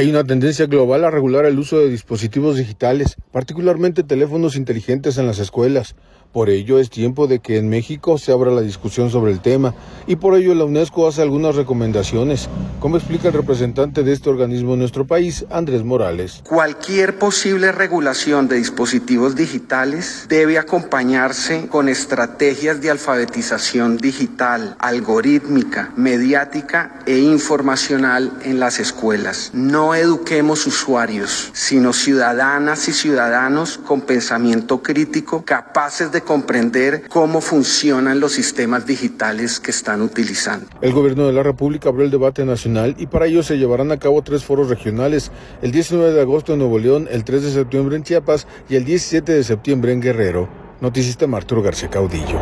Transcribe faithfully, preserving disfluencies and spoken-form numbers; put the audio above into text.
Hay una tendencia global a regular el uso de dispositivos digitales, particularmente teléfonos inteligentes en las escuelas. Por ello es tiempo de que en México se abra la discusión sobre el tema y por ello la UNESCO hace algunas recomendaciones, como explica el representante de este organismo en nuestro país, Andrés Morales. Cualquier posible regulación de dispositivos digitales debe acompañarse con estrategias de alfabetización digital, algorítmica, mediática e informacional en las escuelas. No eduquemos usuarios, sino ciudadanas y ciudadanos con pensamiento crítico, capaces de comprender cómo funcionan los sistemas digitales que están utilizando. El gobierno de la República abrió el debate nacional y para ello se llevarán a cabo tres foros regionales, el diecinueve de agosto en Nuevo León, el tres de septiembre en Chiapas y el diecisiete de septiembre en Guerrero. Noticista Arturo García Caudillo.